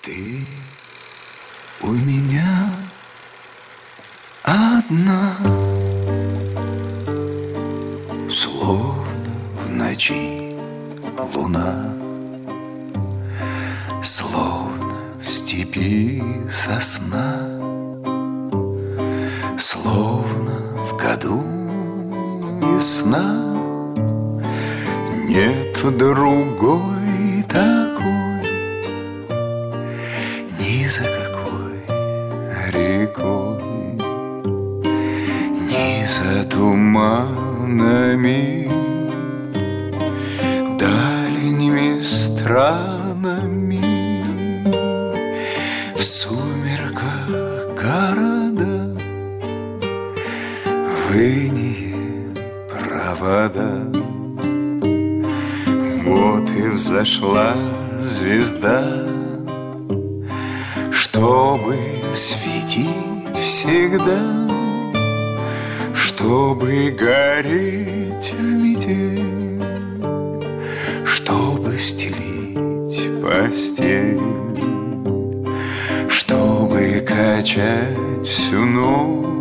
Ты у меня одна, словно в ночи луна, словно в степи сосна, словно в году весна. Нет другой такой, ни за какой рекой, ни за туманами, дальними странами. В сумерках города, в инее провода. Вот и взошла звезда, чтобы светить всегда, чтобы гореть в метель, чтобы стелить постель, чтобы качать всю ночь